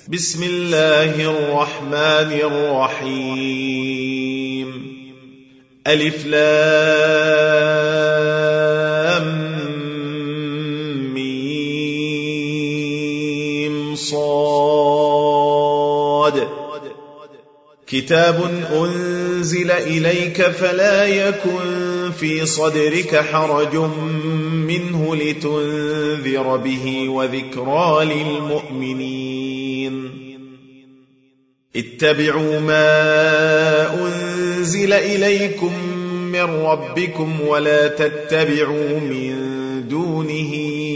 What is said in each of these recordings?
بسم الله الرحمن الرحيم. ألف لام ميم صاد. كتاب أنزل إليك فلا يكن في صدرك حرج منه لتنذر به وذكرى للمؤمنين. اتبعوا ما أنزل إليكم من ربكم ولا تتبعوا من دونه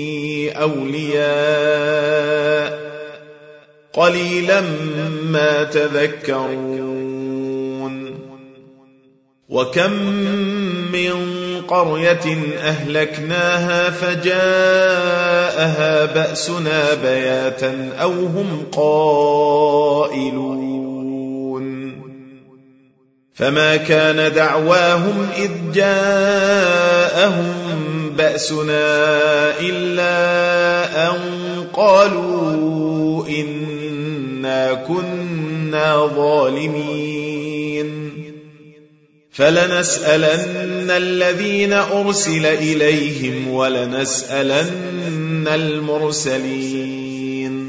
أولياء قليلا ما تذكرون. وكم من قرية أهلكناها فجاءها بأسنا بياتا أو هم قائلون. فما كان دعواهم إذ جاءهم بأسنا إلا أن قالوا إنا كنا ظالمين. فلنسألن الذين أرسل إليهم ولنسألن المرسلين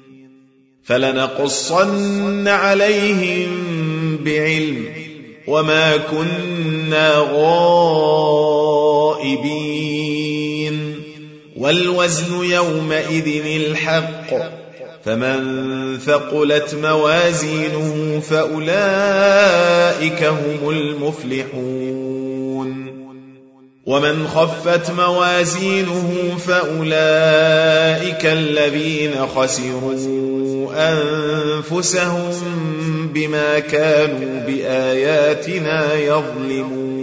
فلنقصن عليهم بعلم وما كنا غائبين. والوزن يومئذ الحق فمن ثقلت موازينه فأولئك هم المفلحون. ومن خفت موازينه فأولئك الذين خسروا أنفسهم بما كانوا بآياتنا يظلمون.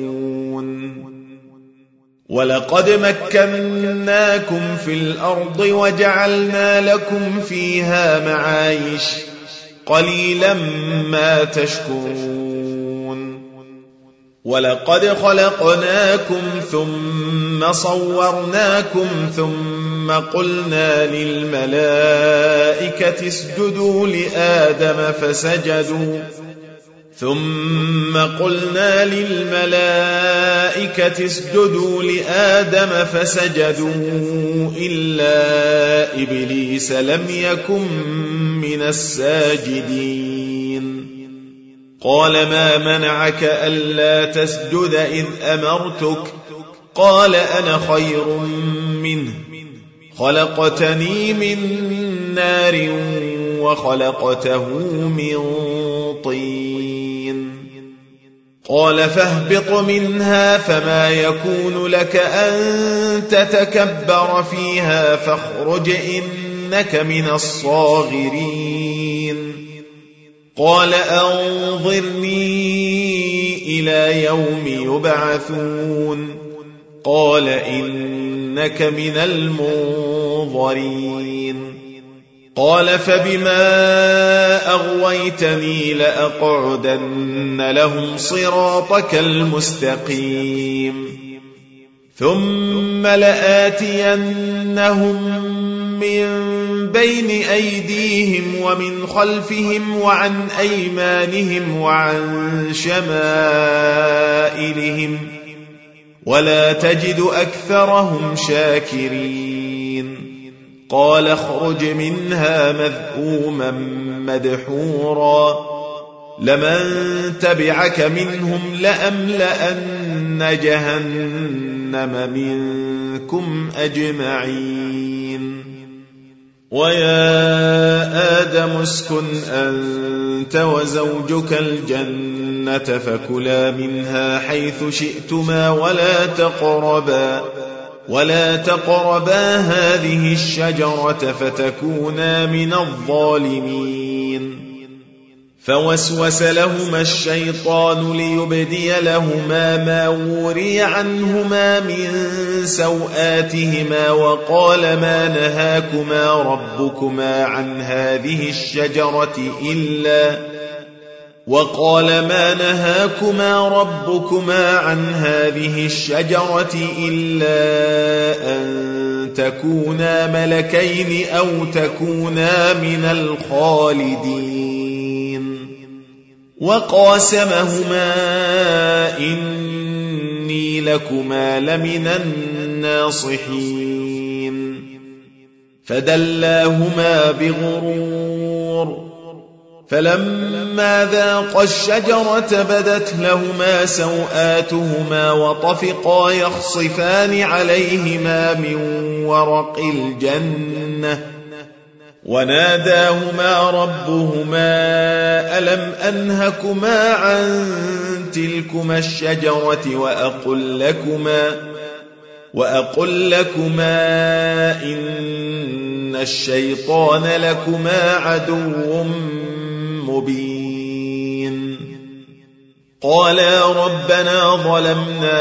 ولقد مكناكم في الأرض وجعلنا لكم فيها معايش قليلا ما تشكرون. ولقد خلقناكم ثم صورناكم ثم قلنا للملائكة اسجدوا لآدم فسجدوا إلا إبليس لم يكن من الساجدين. قال ما منعك ألا تسجد إذ أمرتك؟ قال أنا خير منه خلقتني من نار وخلقته من طين. قال فاهبط منها فما يكون لك أن تتكبر فيها فاخرج إنك من الصاغرين. قال أنظرني إلى يوم يبعثون. قال إنك من المنظرين. قال فبما أغويتني لأقعدن لهم صراطك المستقيم ثم لآتينهم من بين أيديهم ومن خلفهم وعن أيمانهم وعن شمائلهم ولا تجد أكثرهم شاكرين. قال اخرج منها مذءوما مدحورا لمن تبعك منهم لأملأن جهنم منكم أجمعين. ويا آدم اسكن أنت وزوجك الجنة فكلا منها حيث شئتما ولا تقربا هذه الشجرة فتكونا من الظالمين. فوسوس لهما الشيطان ليبدي لهما ما وري عنهما من سوآتهما وقال ما نهاكما ربكما عن هذه الشجرة إلا أن تكونا ملكين أو تكونا من الخالدين وقاسمهما إني لكما لمن الناصحين فدلاهما بغرور فلما ذاقا الشجرة بدت لهما سوآتهما وطفقا يخصفان عليهما من ورق الجنة وناداهما ربهما ألم أنهكما عن تلكما الشجرة وأقل لكما إن الشيطان لكما عدو مبين قالا ربنا ظلمنا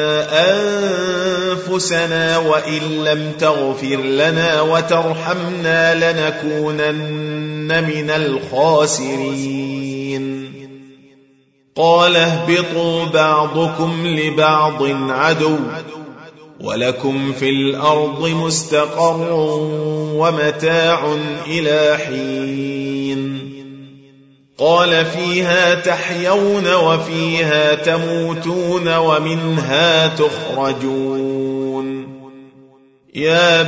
أنفسنا وإن لم تغفر لنا وترحمنا لنكونن من الخاسرين قال اهبطوا بعضكم لبعض عدو ولكم في الأرض مستقر ومتاع إلى حين قال فيها تحيون وفيها تموتون ومنها تخرجون يا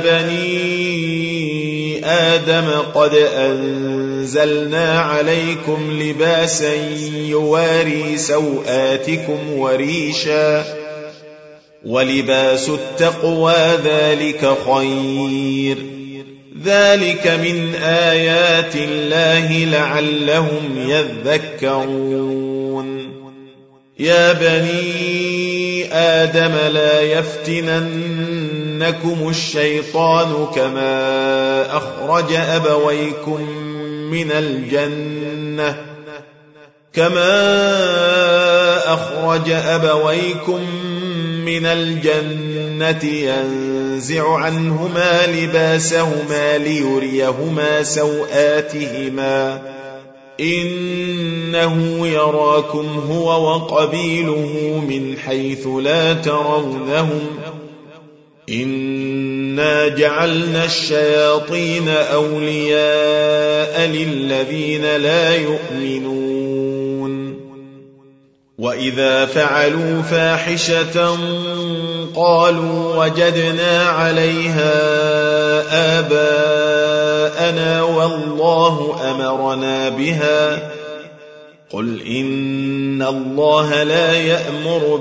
بني آدم قد أنزلنا عليكم لباسا يواري سوآتكم وريشا ولباس التقوى ذلك خير ذلك من آيات الله لعلهم يذكرون يا بني آدم لا يفتننكم الشيطان كما أخرج أبويكم من الجنة ينزع عنهما لباسهما ليريهما سوآتهما إنه يراكم هو وقبيله من حيث لا ترونهم إنا جعلنا الشياطين أولياء للذين لا يؤمنون وإذا فعلوا فاحشة قالوا وجدنا عليها آباءنا والله أمرنا بها قل إن الله لا يأمر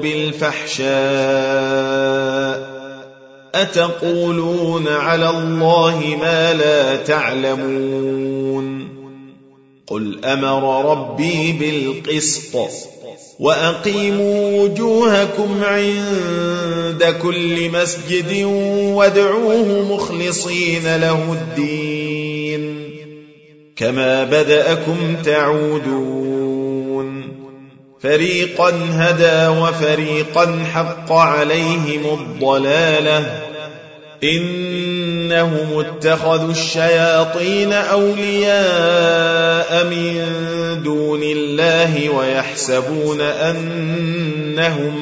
بالفحشاء أتقولون على الله ما لا تعلمون قل أمر ربي بالقسط وأقيموا وجوهكم عند كل مسجد وادعوه مخلصين له الدين كما بدأكم تعودون فريقا هدى وفريقا حق عليهم الضلالة إنهم اتخذوا الشياطين أولياء من دون الله ويحسبون أنهم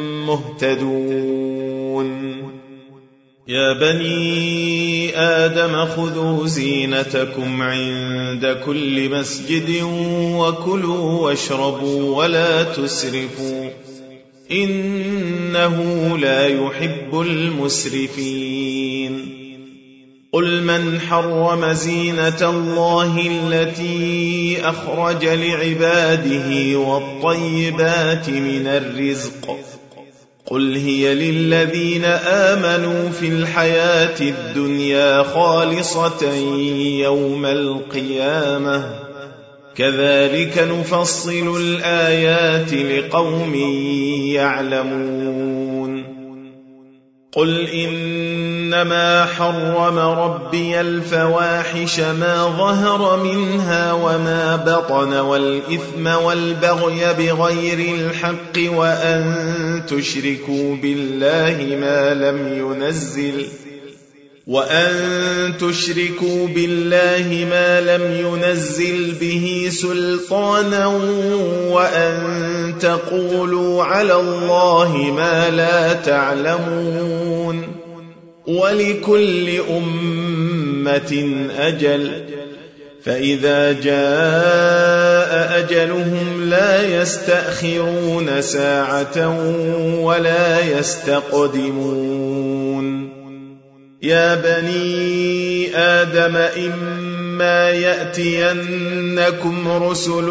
مهتدون يا بني آدم خذوا زينتكم عند كل مسجد وكلوا واشربوا ولا تسرفوا إنه لا يحب المسرفين قل من حرم زينة الله التي أخرج لعباده والطيبات من الرزق قل هي للذين آمنوا في الحياة الدنيا خالصة يوم القيامة كذلك نفصل الآيات لقوم يعلمون قل إنما حرم ربي الفواحش ما ظهر منها وما بطن والإثم والبغي بغير الحق وأن تشركوا بالله ما لم ينزل به سلطانا وأن تقولوا على الله ما لا تعلمون ولكل أمة أجل فإذا جاء أجلهم لا يستأخرون ساعة ولا يستقدمون يا بني آدم إما يأتينكم رسل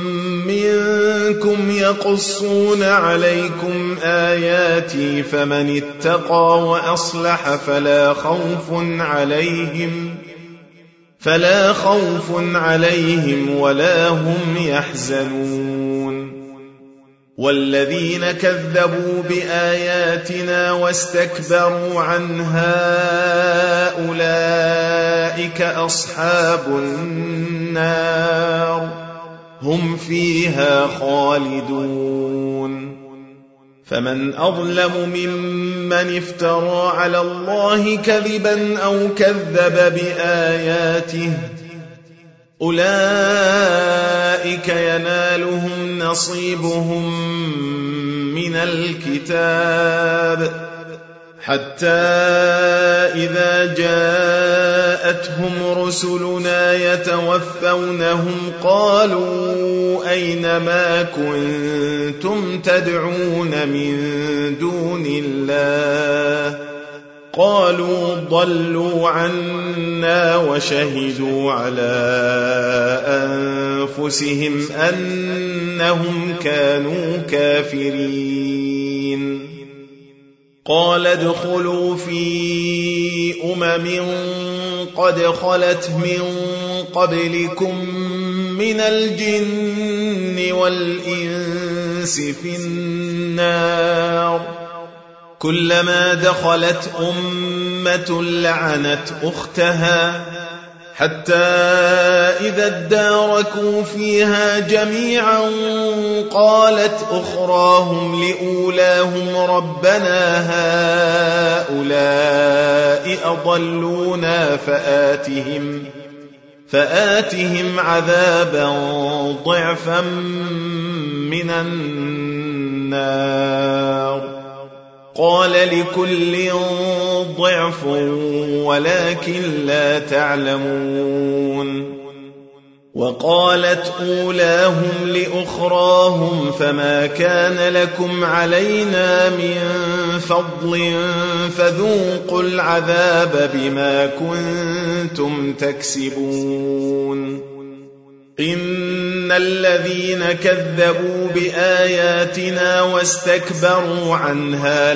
منكم يقصون عليكم آياتي فمن اتقى وأصلح فلا خوف عليهم ولا هم يحزنون والذين كذبوا بآياتنا واستكبروا عنها أولئك أصحاب النار هم فيها خالدون فمن أظلم ممن افترى على الله كذبا أو كذب بآياته أولئك ينالهم نصيبهم من الكتاب حتى إذا جاءتهم رسلنا يتوفونهم قالوا أين ما كنتم تدعون من دون الله قالوا ضلوا عنا وشهدوا على أنفسهم أنهم كانوا كافرين قال ادخلوا في قد خلت من قبلكم من الجن والإنس في النار كلما دخلت أمة لعنت أختها حتى إذا اداركوا فيها جميعا قالت أخراهم لأولاهم ربنا هؤلاء أضلونا فآتهم عذابا ضعفا من النار قال لكل ضعف ولكن لا تعلمون وقالت أولاهم لأخراهم فما كان لكم علينا من فضل فذوقوا العذاب بما كنتم تكسبون إن الذين كذبوا بآياتنا واستكبروا عنها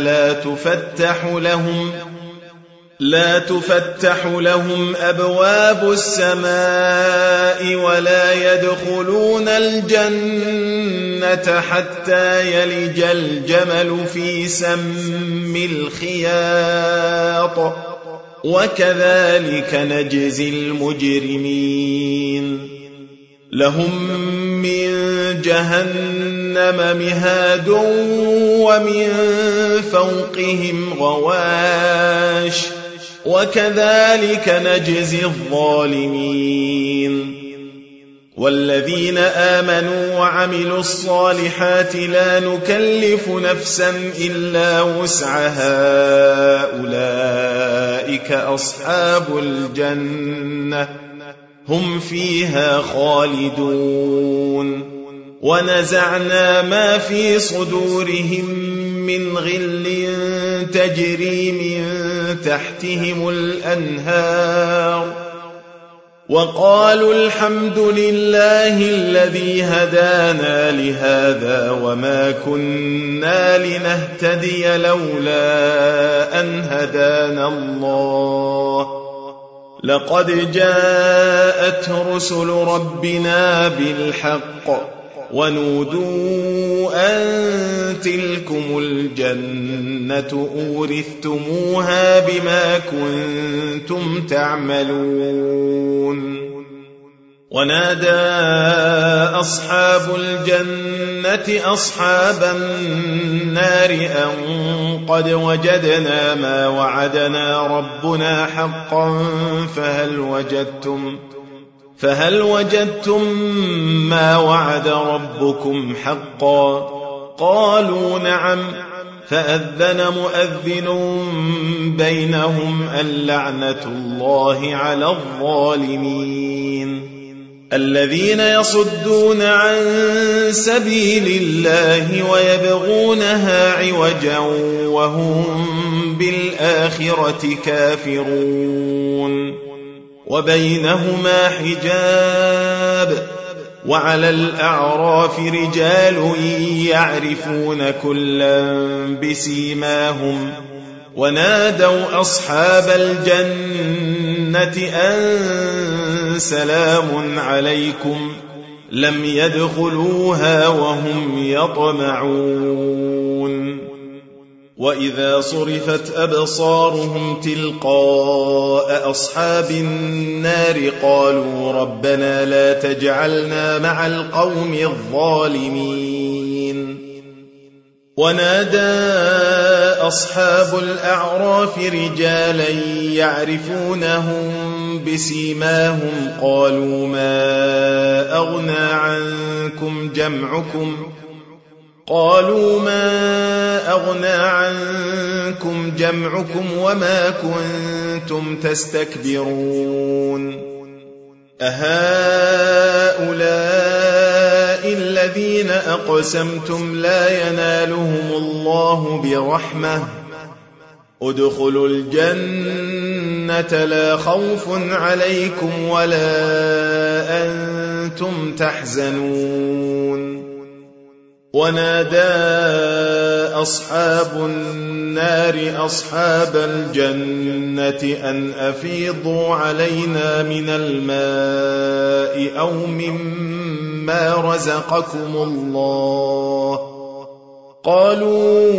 لا تفتح لهم أبواب السماء ولا يدخلون الجنة حتى يلج الجمل في سم الخياط وكذلك نجزي المجرمين لهم من جهنم مهاد ومن فوقهم غواش وكذلك نجزي الظالمين والذين آمنوا وعملوا الصالحات لا نكلف نفسا إلا وسعها أولئك أصحاب الجنة هم فيها خالدون ونزعنا ما في صدورهم من غل تجري من تحتهم الأنهار وقالوا الحمد لله الذي هدانا لهذا وما كنا لنهتدي لولا أن هدانا الله لقد جاءت رسل ربنا بالحق ونودوا أن تلكم الجنة أورثتموها بما كنتم تعملون ونادى أصحاب الجنة أصحاب النار أن قد وجدنا ما وعدنا ربنا حقا فهل وجدتم ما وعد ربكم حقا قالوا نعم فأذن مؤذن بينهم اللعنة الله على الظالمين. الذين يصدون عن سبيل الله ويبغونها عوجا وهم بالآخرة كافرون. وبينهما حجاب. وعلى الأعراف رجال يعرفون كلا بسيماهم ونادوا أصحاب الجنة أن سلام عليكم لم يدخلوها وهم يطمعون. وإذا صرفت أبصارهم تلقاء أصحاب النار قالوا ربنا لا تجعلنا مع القوم الظالمين. ونادى أصحاب الأعراف رجالا يعرفونهم بسيماهم قالوا ما أغنى عنكم جمعكم وما كنتم تستكبرون. أهؤلاء الذين أقسمتم لا ينالهم الله برحمة ادخلوا الجنة لا خوف عليكم ولا أنتم تحزنون. ونادى أصحاب النار أصحاب الجنة أن أفيضوا علينا من الماء أو مما رزقكم الله. قالوا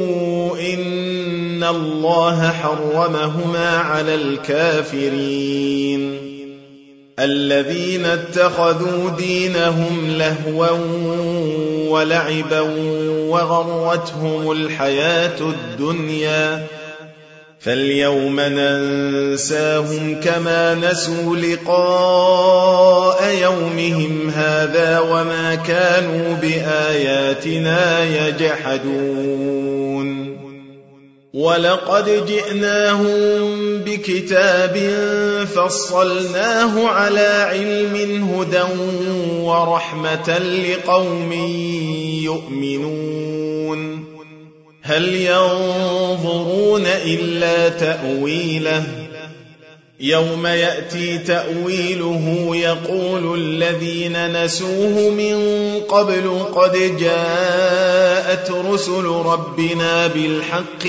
إن الله حرمهما على الكافرين. الذين اتخذوا دينهم لهوا ولعبا وغرتهم الحياة الدنيا فاليوم ننساهم كما نسوا لقاء يومهم هذا وما كانوا بآياتنا يجحدون. ولقد جئناهم بكتاب فصلناه على علم هدى ورحمة لقوم يؤمنون. هل ينظرون إلا تأويله يوم يأتي تأويله يقول الذين نسوه من قبل قد جاءت رسل ربنا بالحق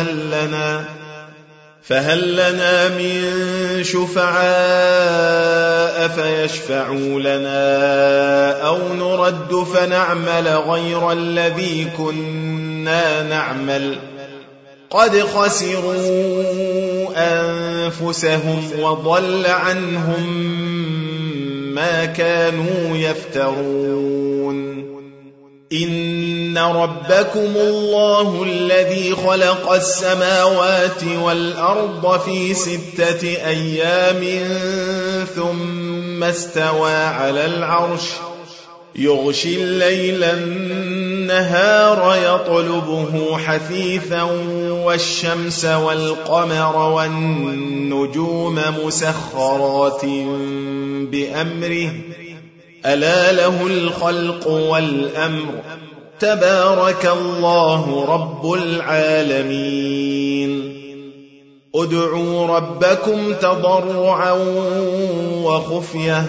فهل لنا من شفعاء فيشفعوا لنا أو نرد فنعمل غير الذي كنا نعمل قد خسروا أنفسهم وضل عنهم ما كانوا يفترون. إن ربكم الله الذي خلق السماوات والأرض في 6 أيام ثم استوى على العرش يغشي الليل النهار يطلبه حثيثا والشمس والقمر والنجوم مسخرات بأمره ألا له الخلق والأمر تبارك الله رب العالمين. ادعوا ربكم تضرعا وخفية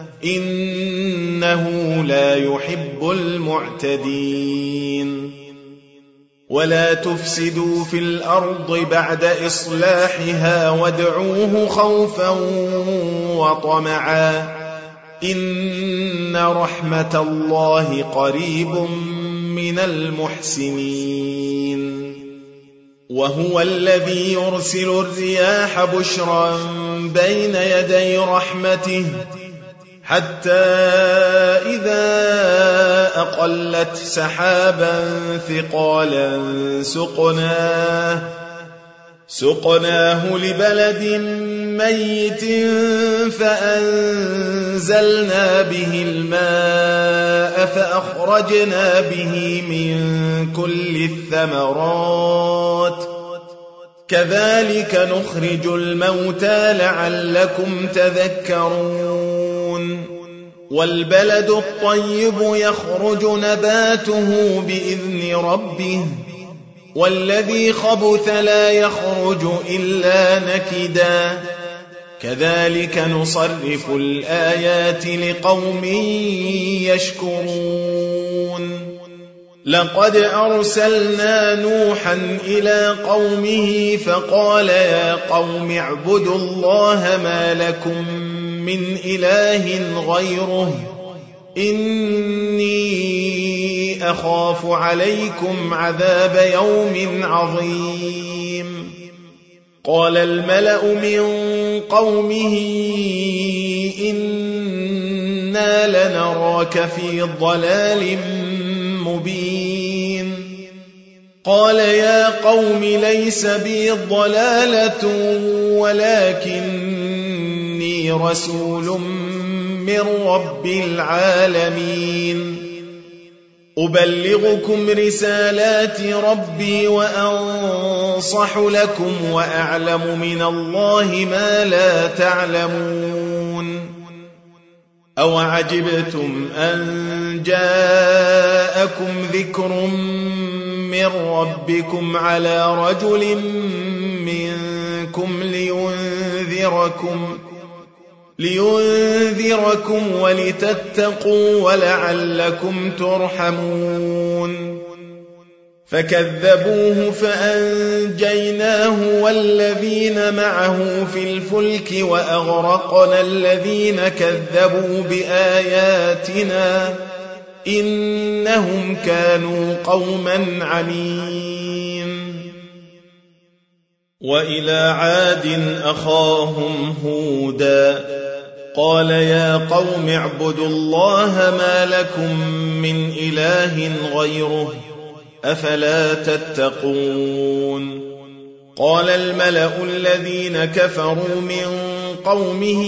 إنه لا يحب المعتدين. ولا تفسدوا في الأرض بعد إصلاحها وادعوه خوفا وطمعا إن رحمة الله قريب من المحسنين. وهو الذي يرسل الرياح بشرا بين يدي رحمته حتى إذا أقلت سحابا ثقالا سقناه لبلد ميت فأنزلنا به الماء فأخرجنا به من كل الثمرات كذلك نخرج الموتى لعلكم تذكرون والبلد الطيب يخرج نباته بإذن ربه والذي خبث لا يخرج إلا نكدا كذلك نصرف الآيات لقوم يشكرون لقد أرسلنا نوحا إلى قومه فقال يا قوم اعبدوا الله ما لكم من إله غيره إني أخاف عليكم عذاب يوم عظيم قال الملأ من قومه إنا لنراك في ضلال مبين قال يا قوم ليس بي ضلالة ولكني رسول من رب العالمين أبلغكم رسالات ربي وأنصح لكم وأعلم من الله ما لا تعلمون أوعجبتم أن جاءكم ذكر من ربكم على رجل منكم لينذركم ولتتقوا ولعلكم ترحمون فكذبوه فأنجيناه والذين معه في الفلك وأغرقنا الذين كذبوا بآياتنا إنهم كانوا قوما عمين وإلى عاد أخاهم هودا قال يا قوم اعبدوا الله ما لكم من إله غيره أفلا تتقون قال الملأ الذين كفروا من قومه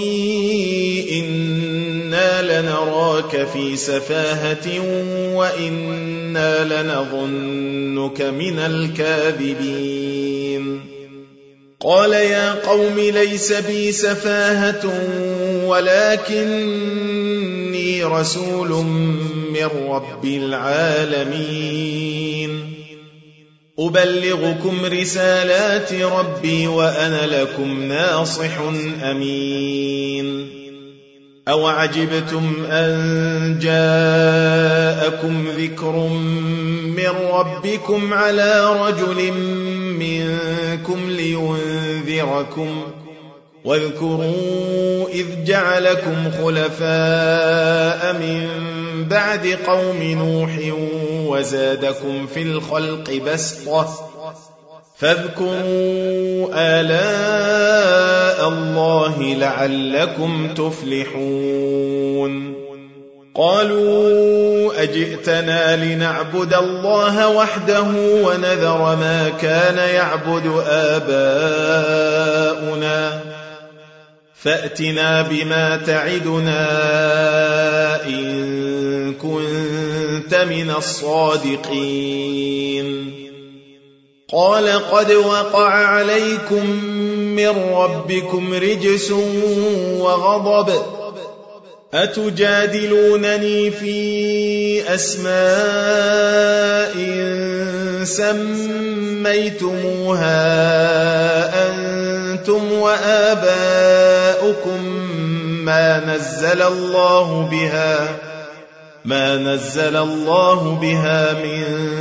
إنا لنراك في سفاهة وإنا لنظنك من الكاذبين قال يا قوم ليس بي سفاهة ولكني رسول من رب العالمين أبلغكم رسالات ربي وأنا لكم ناصح أمين أوعجبتم أن جاءكم ذكر من ربكم على رجل منكم لينذركم واذكروا إذ جعلكم خلفاء من بعد قوم نوح وزادكم في الخلق بسطة فاذكروا آلاء الله لعلكم تفلحون قالوا أجئتنا لنعبد الله وحده ونذر ما كان يعبد آباؤنا فأتنا بما تعدنا إن كنت من الصادقين قال قد وقع عليكم من ربكم رجس وغضب أتجادلونني في أسماء سميتموها أنتم وآباؤكم ما نزل الله بها من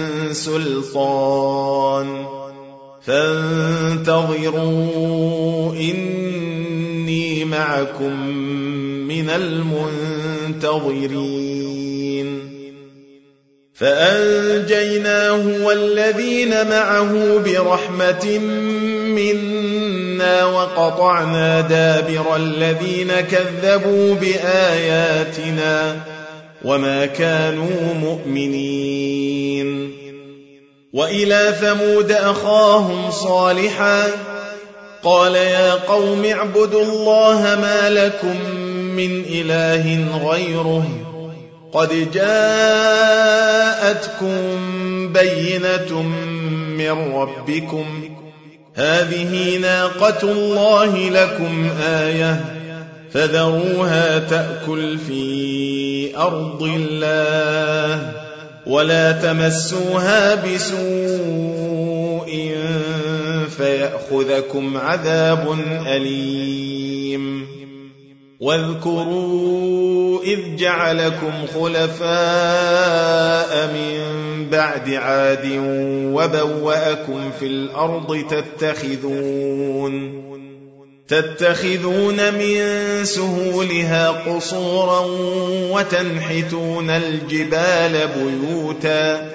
سلطان فانتظروا إني معكم من المنتظرين فأنجيناه والذين معه برحمة منا وقطعنا دابر الذين كذبوا بآياتنا وما كانوا مؤمنين وإلى ثمود أخاهم صالحا قال يا قوم اعبدوا الله ما لكم من إله غيره قد جاءتكم بينة من ربكم هذه ناقة الله لكم آية فذروها تأكل في أرض الله ولا تمسوها بسوء فيأخذكم عذاب أليم واذكروا إذ جعلكم خلفاء من بعد عاد وبوأكم في الأرض تتخذون من سهولها قصورا وتنحتون الجبال بيوتا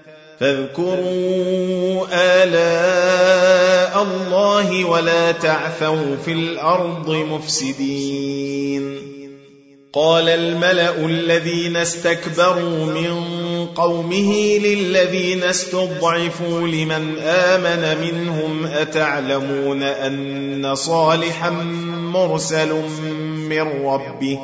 فاذكروا آلاء الله ولا تعثوا في الأرض مفسدين قال الملأ الذين استكبروا من قومه للذين استضعفوا لمن آمن منهم أتعلمون أن صالحا مرسل من ربه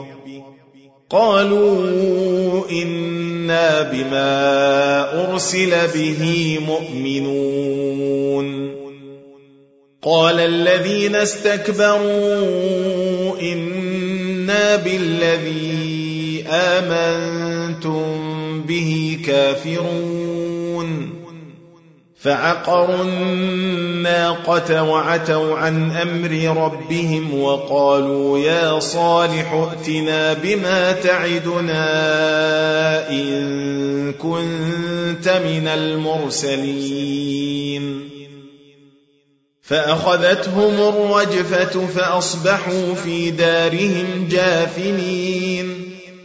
قالوا إنا بما أرسل به مؤمنون قال الذين استكبروا إنا بالذي آمنتم به كافرون فعقروا الناقة وعتوا عن أمر ربهم وقالوا يا صالح ائتنا بما تعدنا إن كنت من المرسلين فأخذتهم الرجفة فأصبحوا في دارهم جاثمين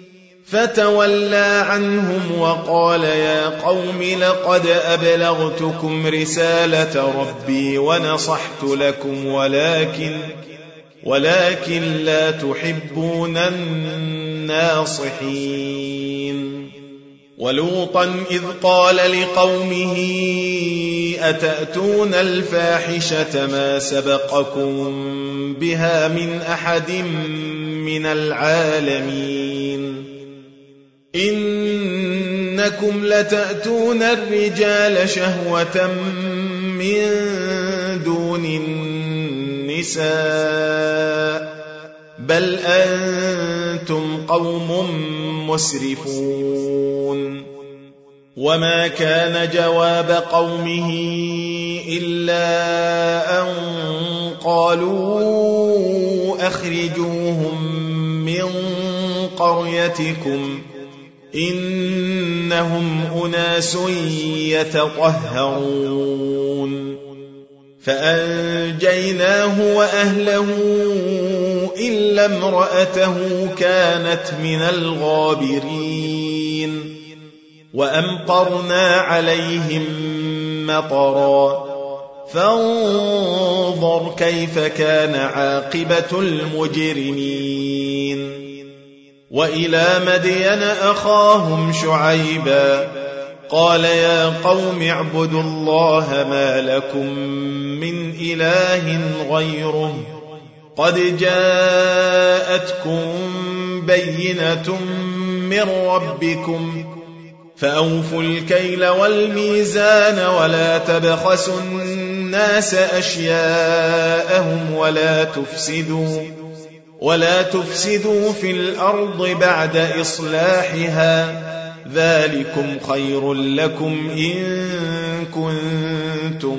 فتولى عنهم وقال يا قوم لقد أبلغتكم رسالة ربي ونصحت لكم ولكن لا تحبون الناصحين ولوطا إذ قال لقومه أتأتون الفاحشة ما سبقكم بها من أحد من العالمين إنكم لتأتون الرجال شهوة من دون النساء بل أنتم قوم مسرفون وما كان جواب قومه إلا أن قالوا أخرجوهم من قريتكم إنهم أناس يتطهرون فأنجيناه وأهله إلا امرأته كانت من الغابرين وأمطرنا عليهم مطرا فانظر كيف كان عاقبة المجرمين وإلى مدين أخاهم شعيبا قال يا قوم اعبدوا الله ما لكم من إله غيره قد جاءتكم بينة من ربكم فأوفوا الكيل والميزان ولا تبخسوا الناس أشياءهم ولا تفسدوا في الأرض بعد إصلاحها ذلكم خير لكم إن كنتم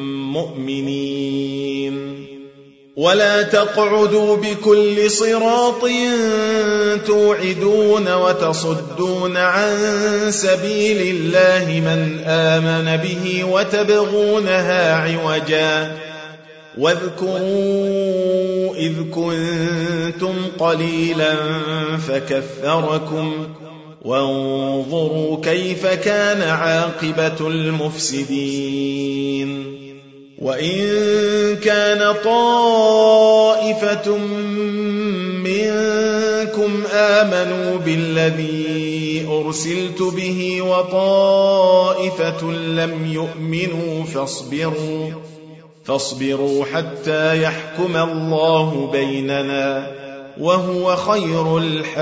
مؤمنين ولا تقعدوا بكل صراط توعدون وتصدون عن سبيل الله من آمن به وتبغونها عوجا واذكروا إذ كنتم قليلا فكثركم وانظروا كيف كان عاقبة المفسدين وإن كان طائفة منكم آمنوا بالذي أرسلت به وطائفة لم يؤمنوا فاصبروا حتى يحكم الله بيننا وهو خير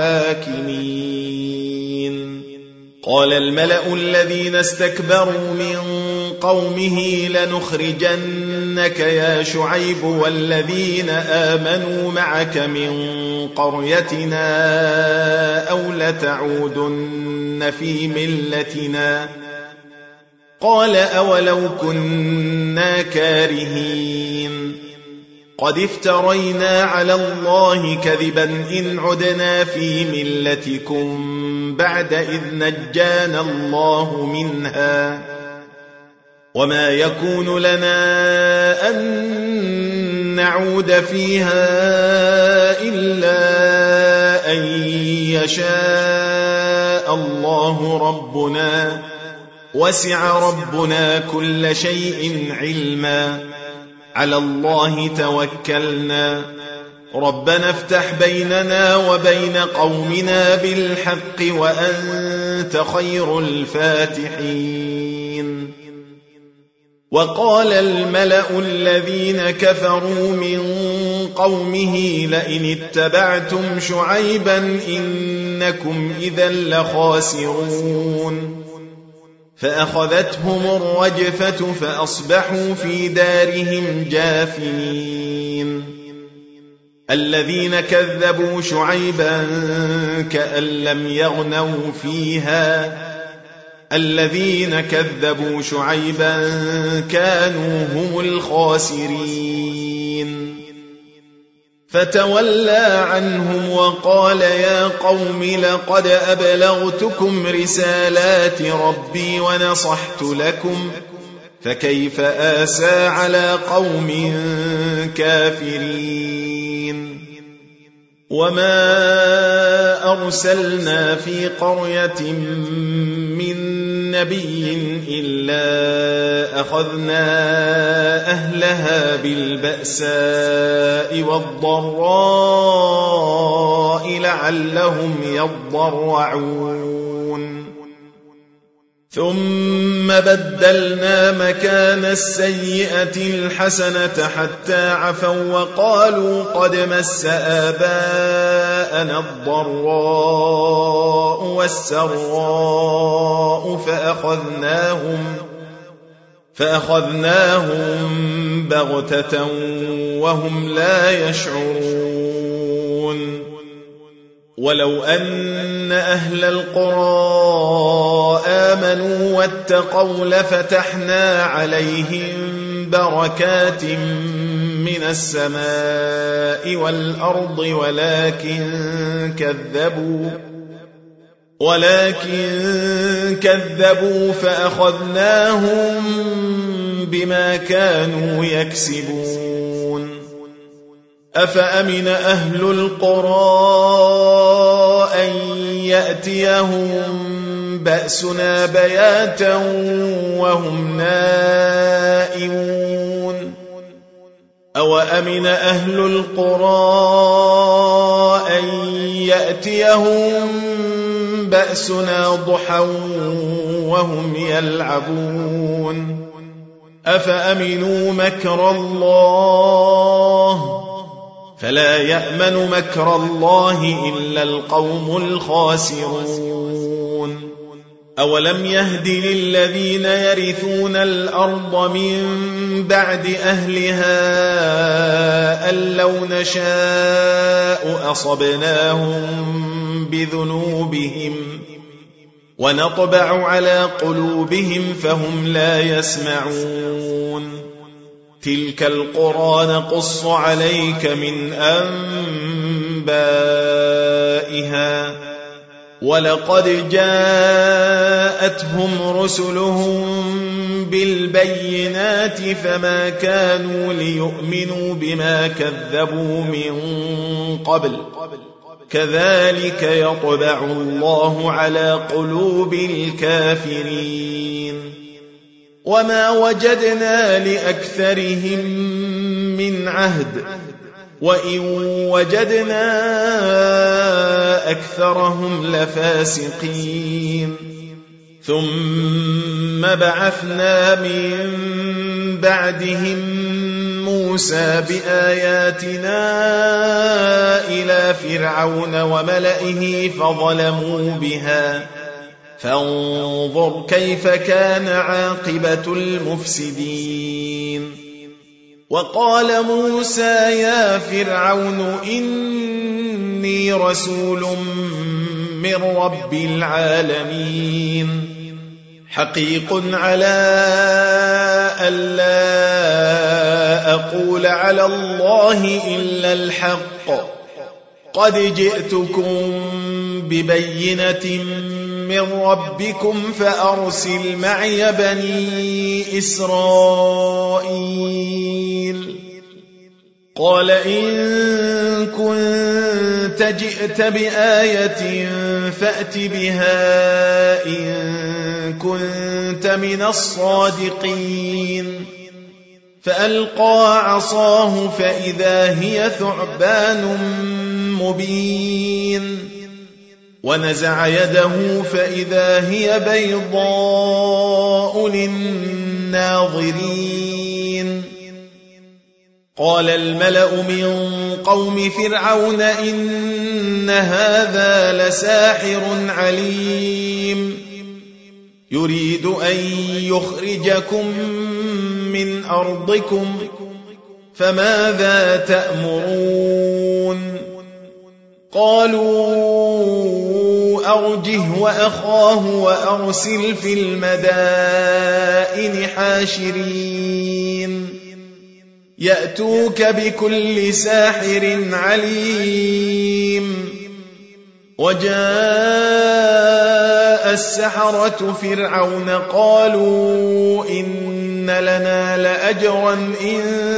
الحاكمين. قال الملأ الذين استكبروا من قومه لنخرجنك يا شعيب والذين آمنوا معك من قريتنا أو لتعودن في ملتنا. قال أولو كنا كارهين قد افترينا على الله كذبا إن عدنا في ملتكم بعد إذ نجانا الله منها وما يكون لنا أن نعود فيها إلا أن يشاء الله ربنا وسع ربنا كل شيء علما على الله توكلنا ربنا افتح بيننا وبين قومنا بالحق وأنت خير الفاتحين. وقال الملأ الذين كفروا من قومه لئن اتبعتم شعيبا إنكم إذا لخاسرون. فأخذتهم الرجفة فأصبحوا في دارهم جاثمين. الذين كذبوا شعيبا كأن لم يغنوا فيها الذين كذبوا شعيبا كانوا هم الخاسرين. فتولى عنهم وقال يا قوم لقد أبلغتكم رسالات ربي ونصحت لكم فكيف آسى على قوم كافرين. وما أرسلنا في قرية من نبي إلا أخذنا أهلها بالبأساء والضراء لعلهم يضرعون. ثم بدلنا مكان السيئة الحسنة حتى عفوا وقالوا قد مس آباءنا الضراء والسراء فأخذناهم بغتة وهم لا يشعرون. ولو أن أهل القرى آمنوا واتقوا لفتحنا عليهم بركات من السماء والأرض ولكن كذبوا فأخذناهم بما كانوا يكسبون. أفأمن أهل القرى أن يأتيهم بأسنا بياتا وهم نائمون. أوأمن أهل القرى أن يأتيهم بأسنا ضحى وهم يلعبون. أفأمنوا مكر الله فلا يأمن مكر الله إلا القوم الخاسرون. أولم يهد للذين يرثون الأرض من بعد أهلها أن لو نشاء أصبناهم بذنوبهم ونطبع على قلوبهم فهم لا يسمعون. تلك القرى نقص عليك من أنبائها ولقد جاءتهم رسلهم بالبينات فما كانوا ليؤمنوا بما كذبوا من قبل كذلك يطبع الله على قلوب الكافرين. وما وجدنا لأكثرهم من عهد وإن وجدنا أكثرهم لفاسقين. ثم بعثنا من بعدهم موسى بآياتنا إلى فرعون وملئه فظلموا بها فانظر كيف كان عاقبة المفسدين. وقال موسى يا فرعون إني رسول من رب العالمين حقيق على ألا أقول على الله إلا الحق قد جئتكم ببينة من ربكم فأرسل معي بني إسرائيل. قال إن كنت جئت بآية فأت بها إن كنت من الصادقين. فألقى عصاه فإذا هي ثعبان مبين ونزع يده فإذا هي بيضاء للناظرين. قال الملأ من قوم فرعون إن هذا لساحر عليم يريد أن يخرجكم من أرضكم فماذا تأمرون؟ قالوا أرجه وأخاه وأرسل في المدائن حاشرين يأتوك بكل ساحر عليم. وجاء السحرة فرعون قالوا إن لنا لأجرا إن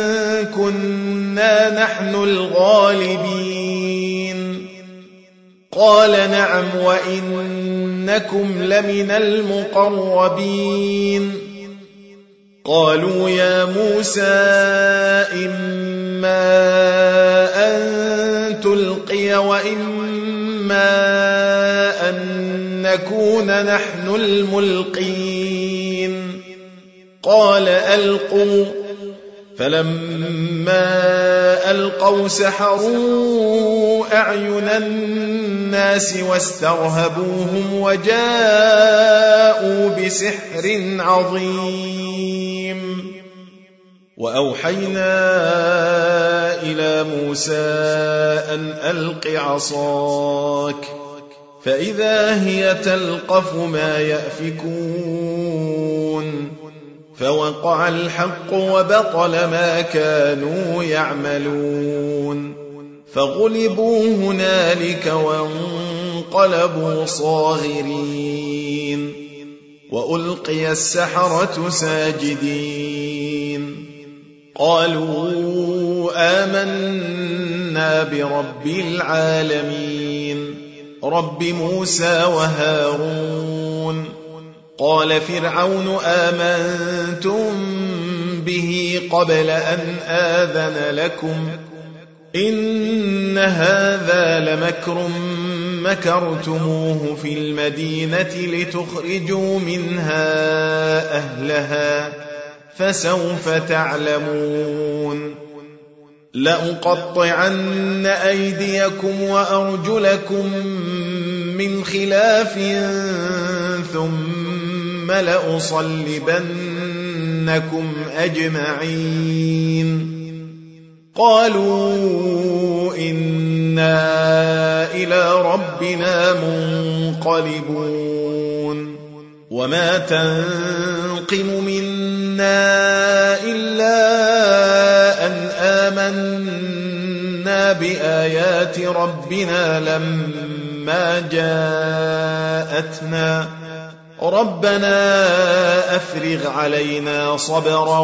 كنا نحن الغالبين. قال نعم وإنكم لمن المقربين. قالوا يا موسى إما أن تلقي وإما أن نكون نحن الملقين. قال ألقوا. فلما ألقوا سحروا أعين الناس واسترهبوهم وجاءوا بسحر عظيم. وأوحينا إلى موسى أن ألق عصاك فإذا هي تلقف ما يأفكون. فوقع الحق وبطل ما كانوا يعملون فغلبوا هنالك وانقلبوا صاغرين وألقي السحرة ساجدين. قالوا آمنا برب العالمين رب موسى وهارون. قال فرعون آمنتم به قبل أن آذن لكم إن هذا لمكر مكرتموه في المدينة لتخرجوا منها أهلها فسوف تعلمون. لأقطعن أيديكم وأرجلكم من خلاف ثم لأصلبنكم أجمعين. قالوا إنا إلى ربنا منقلبون. وما تنقم منا إلا أن آمنا بآيات ربنا لما جاءتنا ربنا أفرغ علينا صبرا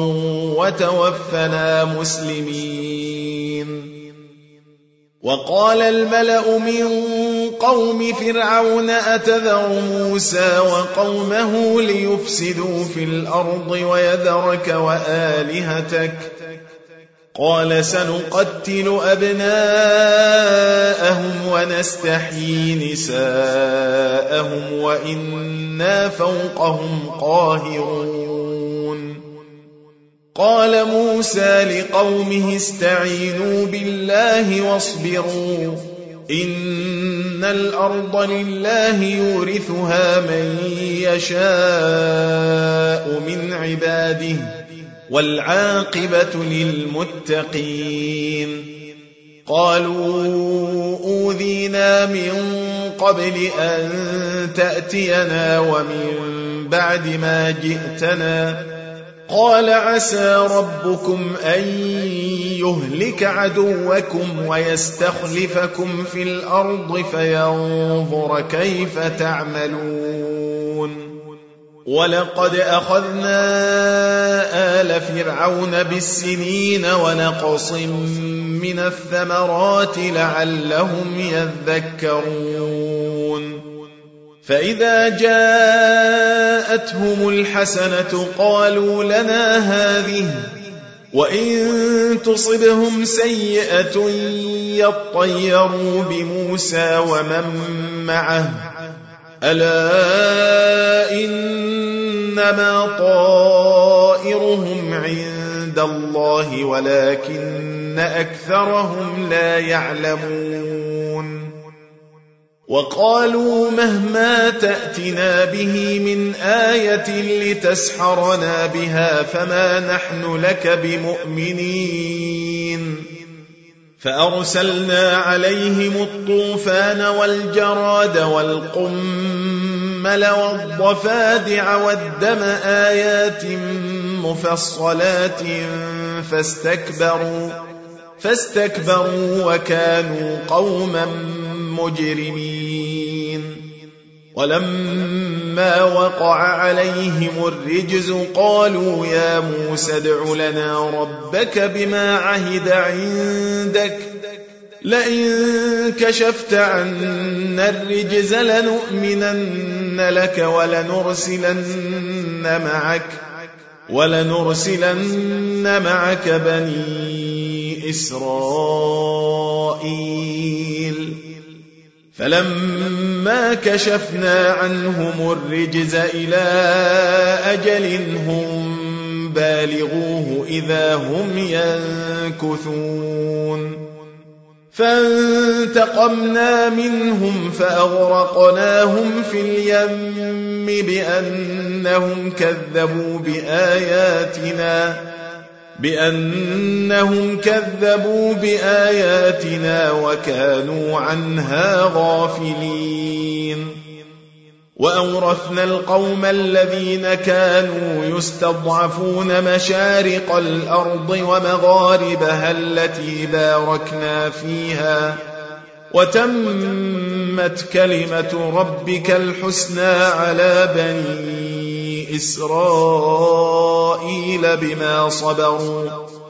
وتوفنا مسلمين. وقال الملأ من قوم فرعون أتذر موسى وقومه ليفسدوا في الأرض ويذرك وآلهتك قال سنقتل أبناءهم ونستحيي نساءهم وإنا فوقهم قاهرون قال موسى لقومه استعينوا بالله واصبروا إن الأرض لله يورثها من يشاء من عباده والعاقبة للمتقين قالوا أوذينا من قبل أن تأتينا ومن بعد ما جئتنا قال عسى ربكم أن يهلك عدوكم ويستخلفكم في الأرض فينظر كيف تعملون ولقد أخذنا آل فرعون بالسنين ونقص من الثمرات لعلهم يذكرون فإذا جاءتهم الحسنة قالوا لنا هذه وإن تصبهم سيئة يطيروا بموسى ومن معه ألا إنما طائرهم عند الله ولكن أكثرهم لا يعلمون وقالوا مهما تأتنا به من آية لتسحرنا بها فما نحن لك بمؤمنين فأرسلنا عليهم الطوفان والجراد والقمل والضفادع والدم آيات مفصلات فاستكبروا وكانوا قوما مجرمين ولما وقع عليهم الرجز قالوا يا موسى ادع لنا ربك بما عهد عندك لئن كشفت عنا الرجز لنؤمنن لك ولنرسلن معك بني إسرائيل فلما كشفنا عنهم الرجز إلى أجل هم بالغوه إذا هم ينكثون فانتقمنا منهم فأغرقناهم في اليم بأنهم كذبوا بآياتنا وكانوا عنها غافلين وأورثنا القوم الذين كانوا يستضعفون مشارق الأرض ومغاربها التي باركنا فيها وتمت كلمة ربك الحسنى على بني إسرائيل بما صبروا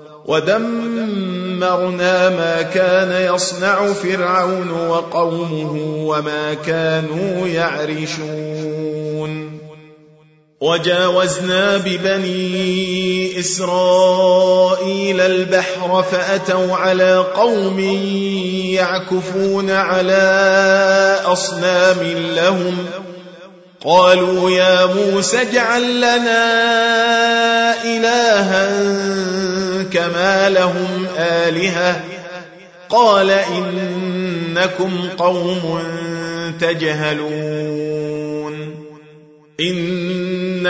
ودمرنا ما كان يصنع فرعون وقومه وما كانوا يعرشون وجاوزنا ببني إسرائيل البحر فأتوا على قوم يعكفون على أصنام لهم قالوا يا موسى اجعل لنا إلها كما لهم آلهة قال إنكم قوم تجهلون إن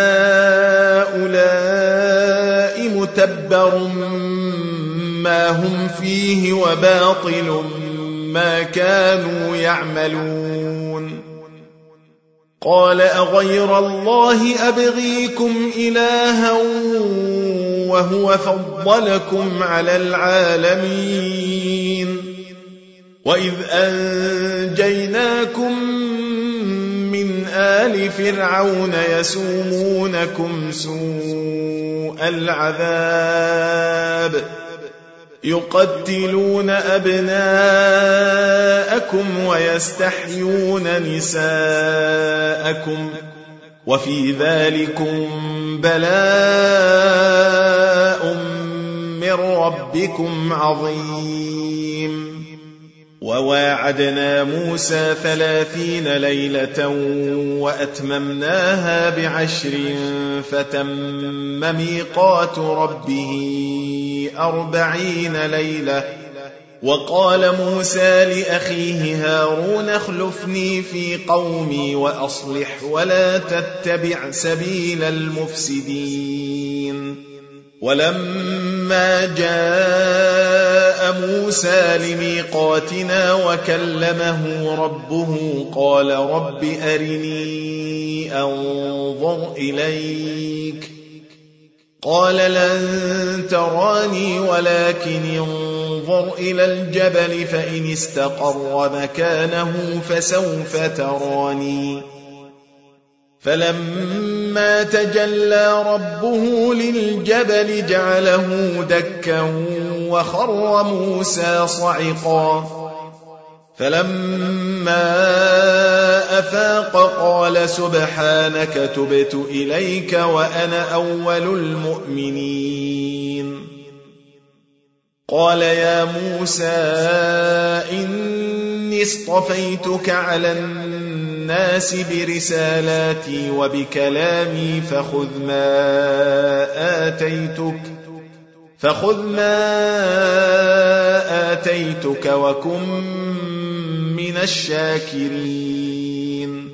هؤلاء متبر ما هم فيه وباطل ما كانوا يعملون قال أغير الله أبغيكم إلها وهو فضلكم على العالمين وإذ أنجيناكم من آل فرعون يسومونكم سوء العذاب يقتلون أبناءكم ويستحيون نساءكم وفي ذلكم بلاء من من ربكم عظيم. وواعدنا موسى 30 ليلة وأتممناها ب10 فتم ميقات ربه 40 ليلة. وقال موسى لأخيه هارون اخلفني في قومي وأصلح ولا تتبع سبيل المفسدين. ولما جاء موسى لميقاتنا وكلمه ربه قال رب أرني أنظر إليك قال لن تراني ولكن انظر إلى الجبل فإن استقر مكانه فسوف تراني. فلما تجلى ربه للجبل جعله دكا وخر موسى صعقا. فلما أفاق قال سبحانك تبت إليك وأنا أول المؤمنين. قال يا موسى إني اصطفيتك على الناس برسالاتي وبكلامي فخذ ما آتيتك وكن من الشاكرين.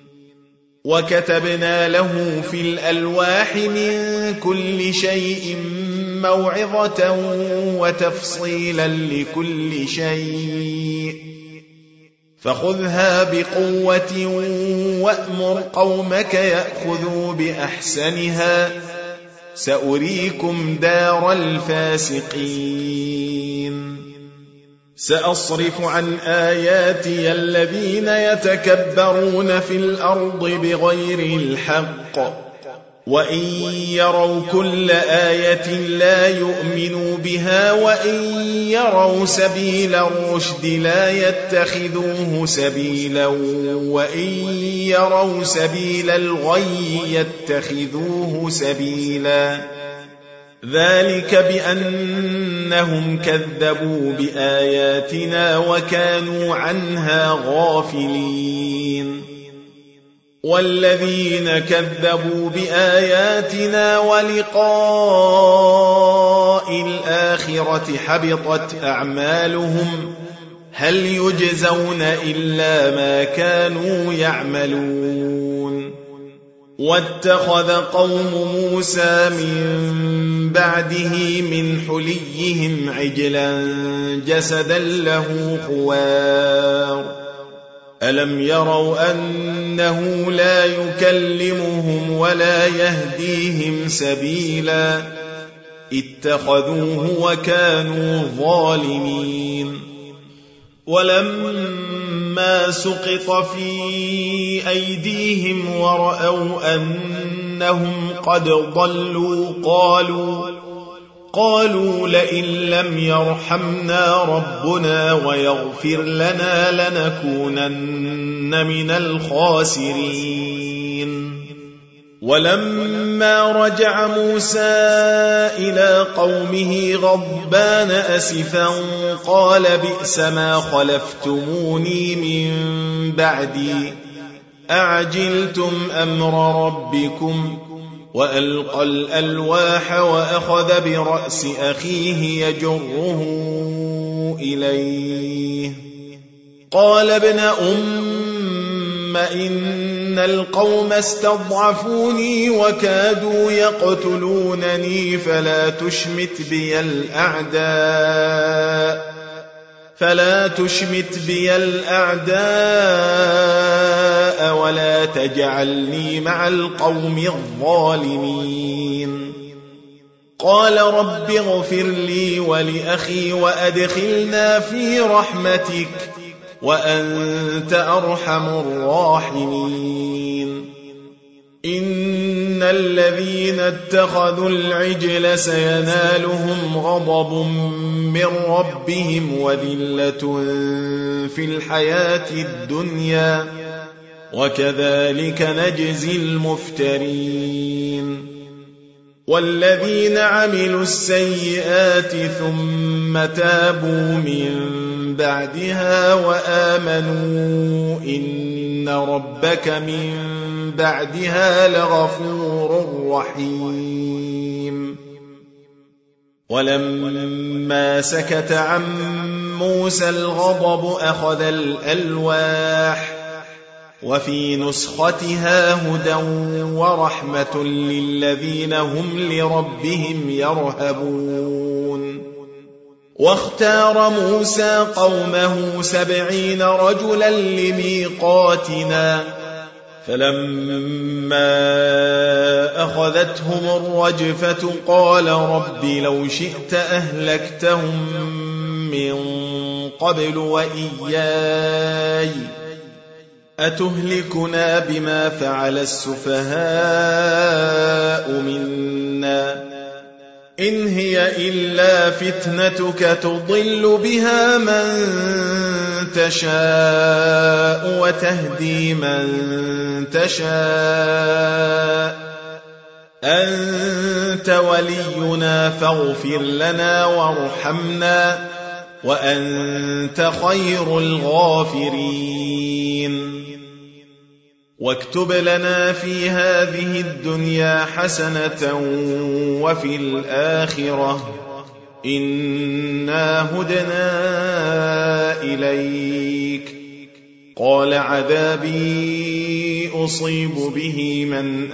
وكتبنا له في الألواح من كل شيء موعظة وتفصيلا لكل شيء فخذها بقوة وأمر قومك يأخذوا بأحسنها سأريكم دار الفاسقين. سأصرف عن آياتي الذين يتكبرون في الأرض بغير الحق وإن يروا كل آية لا يؤمنوا بها وإن يروا سبيل الرشد لا يتخذوه سبيلا وإن يروا سبيل الغي يتخذوه سبيلا. ذلك بأنهم كذبوا بآياتنا وكانوا عنها غافلين. والذين كذبوا بآياتنا ولقاء الآخرة حبطت أعمالهم هل يجزون إلا ما كانوا يعملون. واتخذ قوم موسى من بعده من حليهم عجلا جسدا له خوار ألم يروا أنه لا يكلمهم ولا يهديهم سبيلا اتخذوه وكانوا ظالمين. ولما سقط في أيديهم ورأوا أنهم قد ضلوا قالوا لئن لم يرحمنا ربنا ويغفر لنا لنكونن من الخاسرين. ولما رجع موسى إلى قومه غضبان أسفا قال بئس ما خلفتموني من بعدي أعجلتم أمر ربكم وألقى الألواح وأخذ برأس أخيه يجره إليه قال ابن أم إن القوم استضعفوني وكادوا يقتلونني فلا تشمت بي الأعداء ولا تجعلني مع القوم الظالمين. قال رب اغفر لي ولأخي وأدخلنا في رحمتك وأنت أرحم الراحمين. إن الذين اتخذوا العجل سينالهم غضب من ربهم وذلة في الحياة الدنيا وكذلك نجزي المفترين. والذين عملوا السيئات ثم تابوا من بعدها وآمنوا إن ربك من بعدها لغفور رحيم. ولما سكت عن موسى الغضب أخذ الألواح وفي نسختها هدى ورحمة للذين هم لربهم يرهبون. واختار موسى قومه 70 رجلا لميقاتنا، فلما أخذتهم الرجفة قال رب لو شئت أهلكتهم من قبل وإياي أتهلكنا بما فعل السفهاء منا إن هي إلا فتنتك تضل بها من تشاء وتهدي من تشاء أنت ولينا فاغفر لنا وارحمنا وأنت خير الغافرين. واكتب لنا في هذه الدنيا حسنة وفي الآخرة إنا هدنا إليك. قال عذابي أصيب به من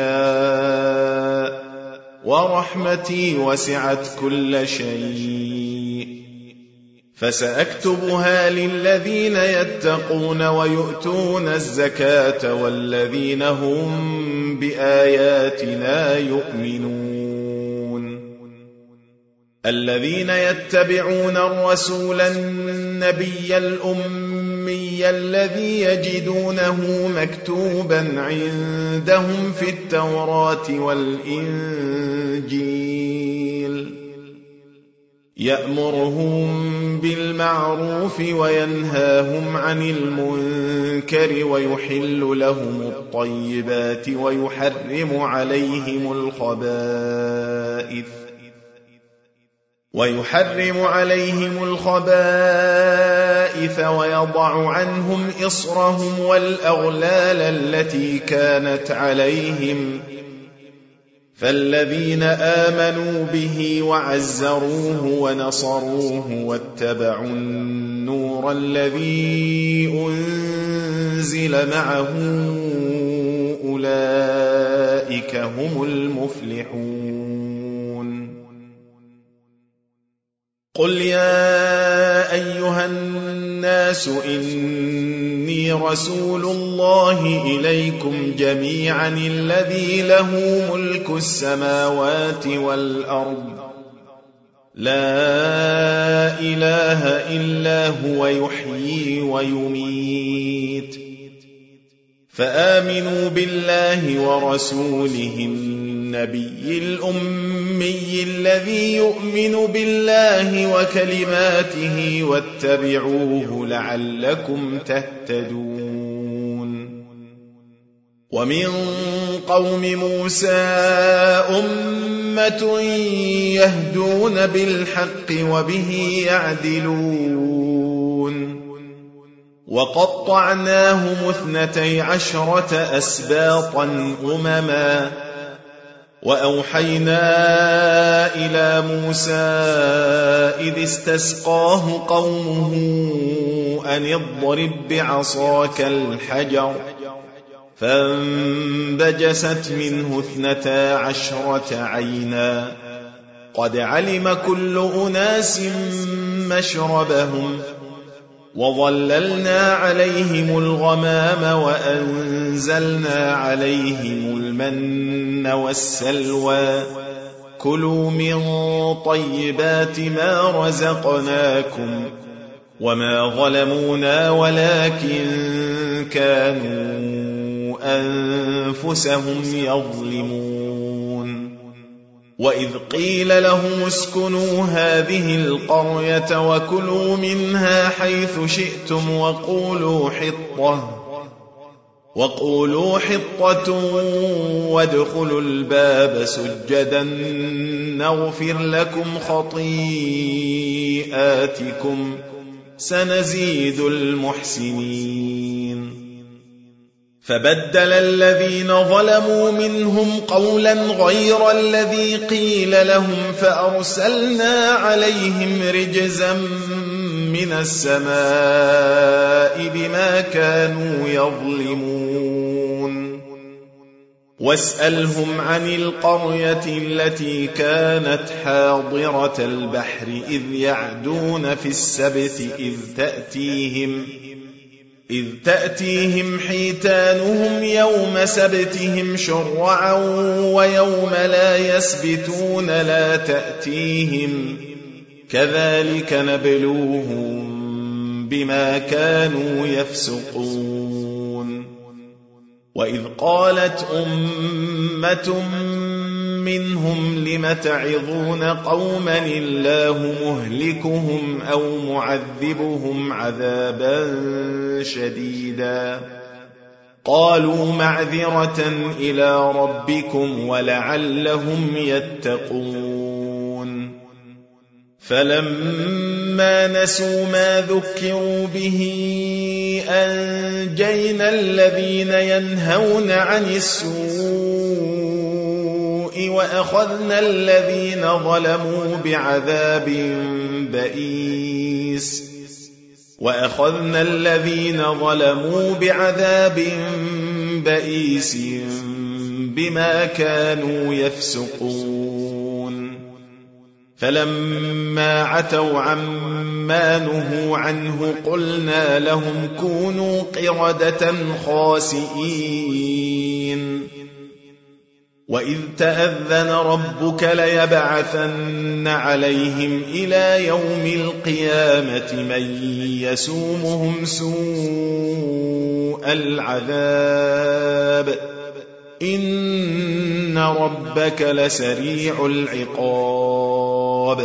أشاء ورحمتي وسعت كل شيء فسأكتبها للذين يتقون ويؤتون الزكاة والذين هم بآياتنا يؤمنون. الذين يتبعون الرسول النبي الأمي الذي يجدونه مكتوبا عندهم في التوراة والإنجيل يأمرهم بالمعروف وينهاهم عن المنكر ويحل لهم الطيبات ويحرم عليهم الخبائث ويضع عنهم إصرهم والأغلال التي كانت عليهم. فالذين آمنوا به وعزروه ونصروه واتبعوا النور الذي أنزل معه أولئك هم المفلحون. قل يا أيها الناس إني رسول الله إليكم جميعا الذي له ملك السماوات والأرض لا إله إلا هو يحيي ويميت فآمنوا بالله ورسوله النبي الأمي الذي يؤمن بالله وكلماته واتبعوه لعلكم تهتدون. ومن قوم موسى أمة يهدون بالحق وبه يعدلون. وقطعناهم 12 أسباطا أمما وأوحينا إلى موسى إذ استسقاه قومه أن اضرب بعصاك الحجر فانبجست منه 12 عينا قد علم كل أناس مشربهم وظللنا عليهم الغمام وأنزلنا عليهم المن والسلوى كلوا من طيبات ما رزقناكم وما ظلمونا ولكن كانوا أنفسهم يظلمون. وإذ قيل لهم اسكنوا هذه القرية وكلوا منها حيث شئتم وقولوا حطة وادخلوا الباب سجدا نغفر لكم خطيئاتكم سنزيد المحسنين. فبدل الذين ظلموا منهم قولا غير الذي قيل لهم فأرسلنا عليهم رجزا من السماء بما كانوا يظلمون. واسألهم عن القرية التي كانت حاضرة البحر إذ يعدون في السبت إذ تأتيهم حيتانهم يوم سبتهم شرعا ويوم لا يسبتون لا تأتيهم كذلك نبلوهم بما كانوا يفسقون. وإذ قالت أمة منهم لم تعظون قوما الله مهلكهم أو معذبهم عذابا شديدا قالوا معذرة إلى ربكم ولعلهم يتقون. فلما نسوا ما ذكروا به أنجينا الذين ينهون عن السوء وأخذنا الذين ظلموا بعذاب بئيس بما كانوا يفسقون. فلما عتوا عما نهوا عنه قلنا لهم كونوا قردة خاسئين. وإذ تأذن ربك ليبعثن عليهم إلى يوم القيامة من يسومهم سوء العذاب إن ربك لسريع العقاب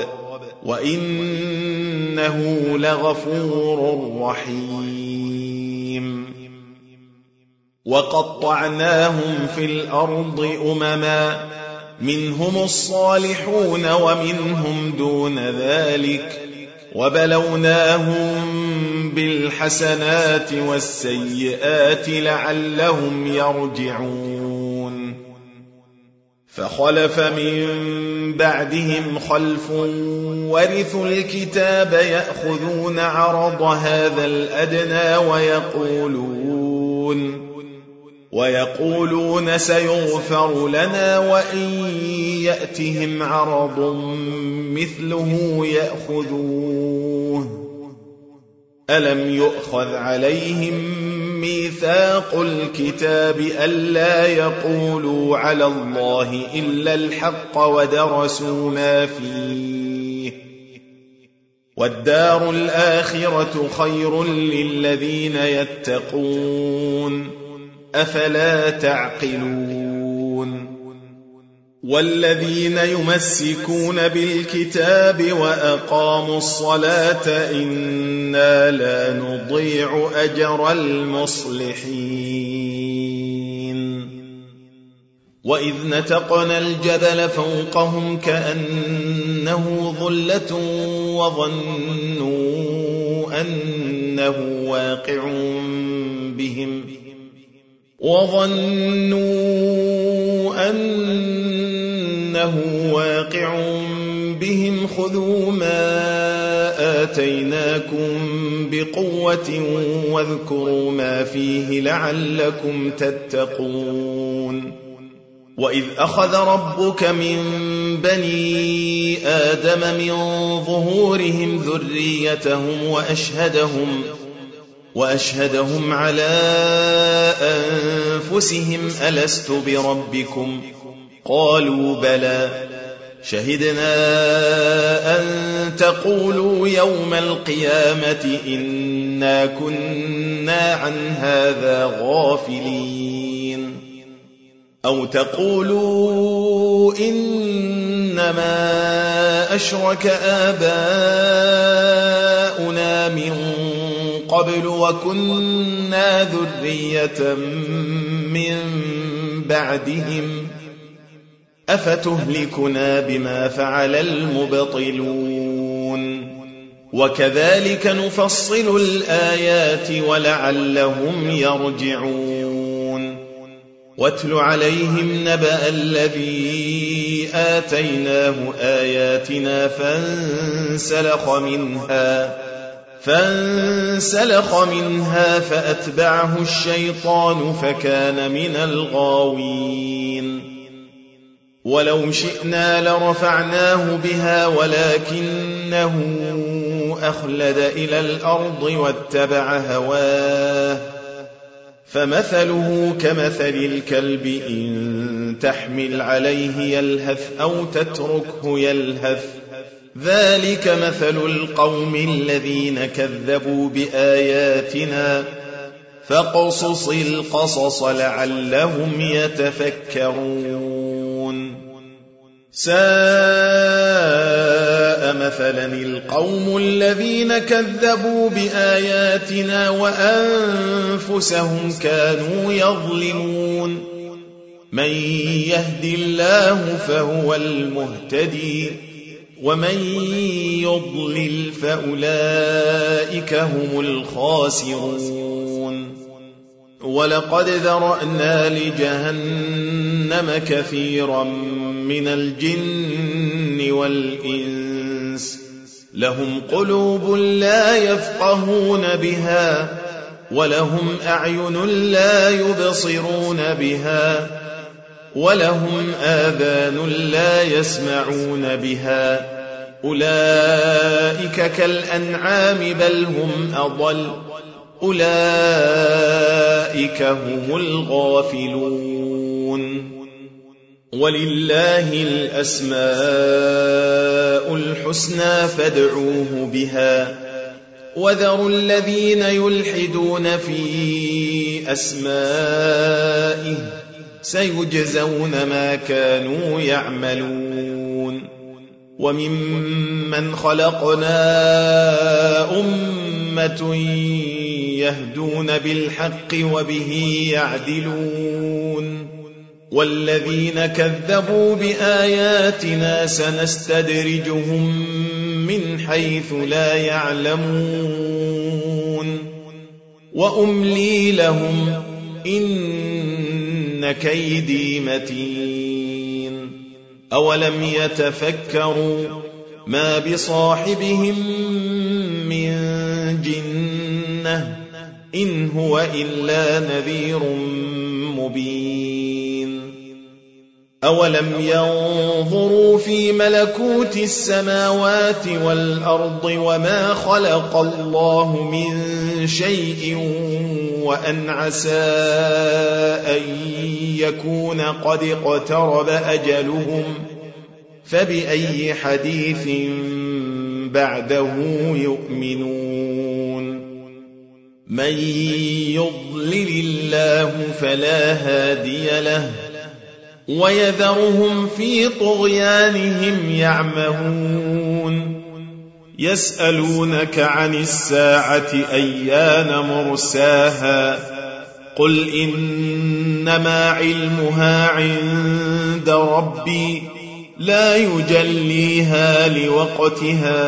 وإنه لغفور رحيم. وقطعناهم في الأرض أمما منهم الصالحون ومنهم دون ذلك وبلوناهم بالحسنات والسيئات لعلهم يرجعون. فخلف من بعدهم خلف ورثوا الكتاب يأخذون عرض هذا الأدنى ويقولون سيغفر لنا وإن يأتهم عرض مثله يأخذوه. ألم يؤخذ عليهم ميثاق الكتاب ألا يقولوا على الله إلا الحق ودرسوا ما فيه والدار الآخرة خير للذين يتقون أفلا تعقلون. والذين يمسكون بالكتاب وأقاموا الصلاة إنا لا نضيع أجر المصلحين. وإذ نتقنا الجبل فوقهم كأنه ظلة وظنوا أنه واقع بهم خذوا ما آتيناكم بقوة واذكروا ما فيه لعلكم تتقون. وإذ أخذ ربك من بني آدم من ظهورهم ذريتهم وأشهدهم على أنفسهم ألست بربكم قالوا بلى شهدنا أن تقولوا يوم القيامة إنا كنا عن هذا غافلين أو تقولوا إنما أشرك آباؤنا من قبل وكنا ذرية من بعدهم أفتهلكنا بما فعل المبطلون وكذلك نفصل الآيات ولعلهم يرجعون واتل عليهم نبأ الذي آتيناه آياتنا فانسلخ منها فأتبعه الشيطان فكان من الغاوين ولو شئنا لرفعناه بها ولكنه أخلد إلى الأرض واتبع هواه فمثله كمثل الكلب إن تحمل عليه يلهث أو تتركه يلهث ذلك مثل القوم الذين كذبوا بآياتنا فاقصص القصص لعلهم يتفكرون ساء مثلا القوم الذين كذبوا بآياتنا وأنفسهم كانوا يظلمون من يهد الله فهو المهتدي ومن يضلل فأولئك هم الخاسرون ولقد ذرأنا لجهنم كثيرا من الجن والإنس لهم قلوب لا يفقهون بها ولهم أعين لا يبصرون بها ولهم آذان لا يسمعون بها أولئك كالأنعام بل هم أضل أولئك هم الغافلون ولله الأسماء الحسنى فادعوه بها وذروا الذين يلحدون في أسمائه سيجزون ما كانوا يعملون وممن خلقنا أمة يهدون بالحق وبه يعدلون والذين كذبوا بآياتنا سنستدرجهم من حيث لا يعلمون وأملي لهم إن كيدي متين أولم يتفكروا ما بصاحبهم من جنة إن هو إلا نذير مبين أولم ينظروا في ملكوت السماوات والأرض وما خلق الله من شيء وأن عسى أن يكون قد اقترب أجلهم فبأي حديث بعده يؤمنون من يضلل الله فلا هادي له ويذرهم في طغيانهم يعمهون يسألونك عن الساعة أيان مرساها قل إنما علمها عند ربي لا يجليها لوقتها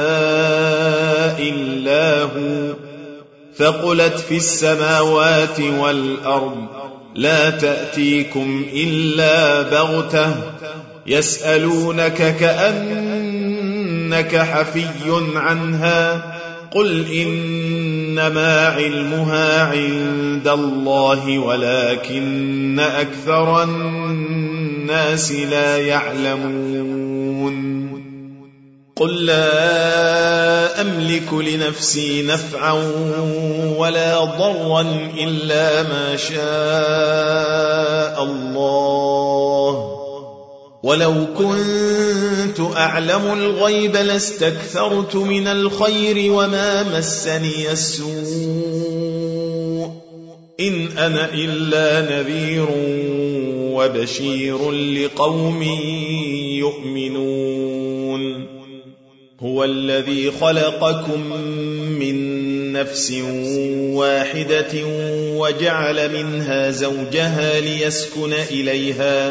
إلا هو ثقلت في السماوات والأرض لا تأتيكم إلا بغتة يسألونك كأنك حفي عنها قل إنما علمها عند الله ولكن أكثر الناس لا يعلمون قل لا أملك لنفسي نفعا ولا ضرا إلا ما شاء الله ولو كنت أعلم الغيب لاستكثرت من الخير وما مسني السوء إن أنا إلا نذير وبشير لقوم يؤمنون هو الذي خلقكم من نفس واحدة وجعل منها زوجها ليسكن إليها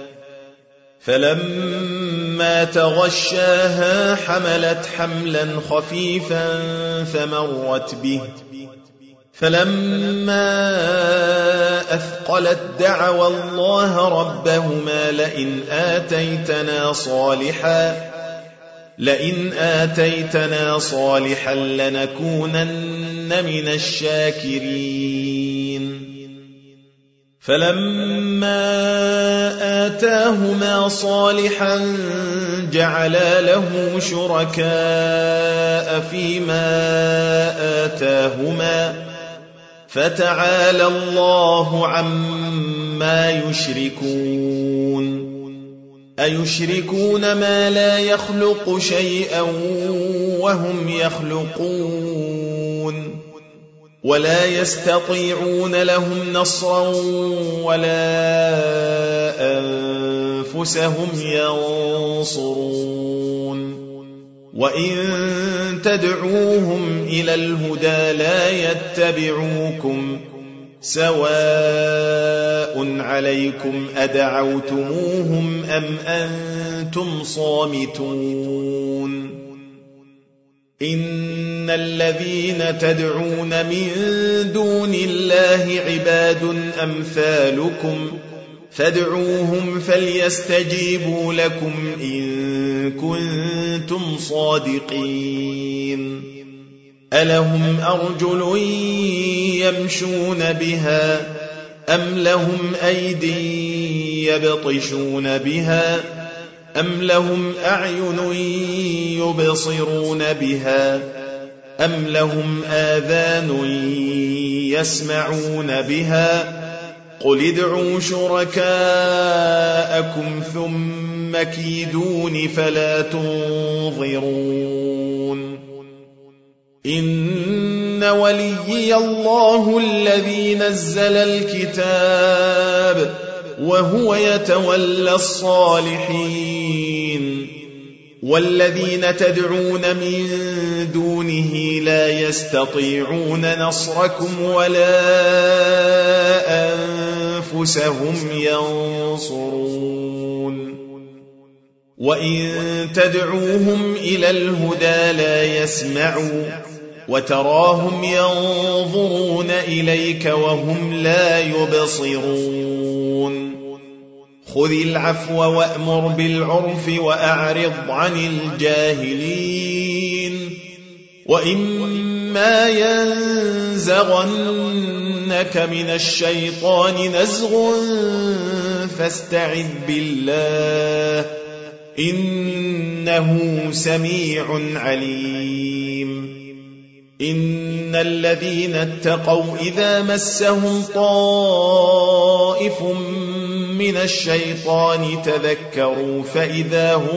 فلما تغشاها حملت حملا خفيفا فمرت به فلما أثقلت دعوا الله ربهما لئن آتيتنا صالحا لنكونن من الشاكرين فلما آتاهما صالحا جعلا له شركاء فيما آتاهما فتعالى الله عما يشركون أيشركون ما لا يخلق شيئا وهم يخلقون ولا يستطيعون لهم نصرا ولا أنفسهم ينصرون وإن تدعوهم إلى الهدى لا يتبعوكم سواء عليكم أدعوتموهم أم أنتم صامتون إن الذين تدعون من دون الله عباد أمثالكم فادعوهم فليستجيبوا لكم إن كنتم صادقين ألهم أرجل يمشون بها أم لهم أيدي يبطشون بها أم لهم أعين يبصرون بها أم لهم آذان يسمعون بها قل ادعوا شركاءكم ثم كيدون فلا تنظرون إن وليي الله الذي نزل الكتاب وهو يتولى الصالحين والذين تدعون من دونه لا يستطيعون نصركم ولا أنفسهم ينصرون وإن تدعوهم إلى الهدى لا يسمعوا وتراهم ينظرون إليك وهم لا يبصرون خذ العفو وأمر بالعرف وأعرض عن الجاهلين وإما ينزغنك من الشيطان نزغ فاستعذ بالله إنه سميع عليم إن الذين اتقوا إذا مسهم طائف من الشيطان تذكروا فإذا هم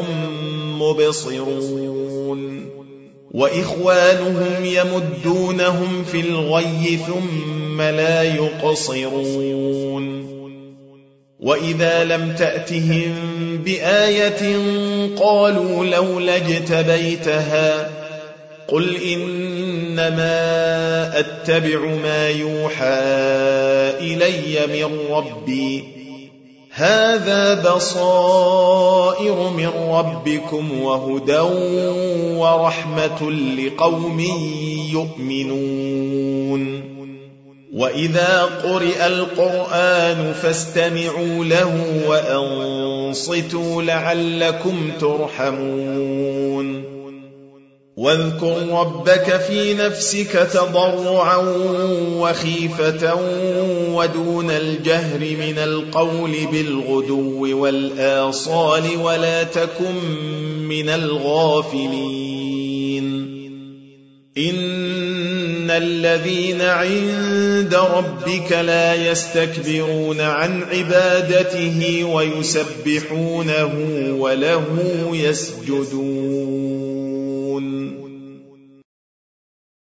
مبصرون وإخوانهم يمدونهم في الغي ثم لا يقصرون وإذا لم تأتهم بآية قالوا لولا اجتبيتها قل إنما أتبع ما يوحى إلي من ربي هذا بصائر من ربكم وهدى ورحمة لقوم يؤمنون وإذا قرئ القرآن فاستمعوا له وأنصتوا لعلكم ترحمون واذكر ربك في نفسك تضرعا وخيفة ودون الجهر من القول بالغدو والآصال ولا تكن من الغافلين إن الذين عند ربك لا يستكبرون عن عبادته ويسبحونه وله يسجدون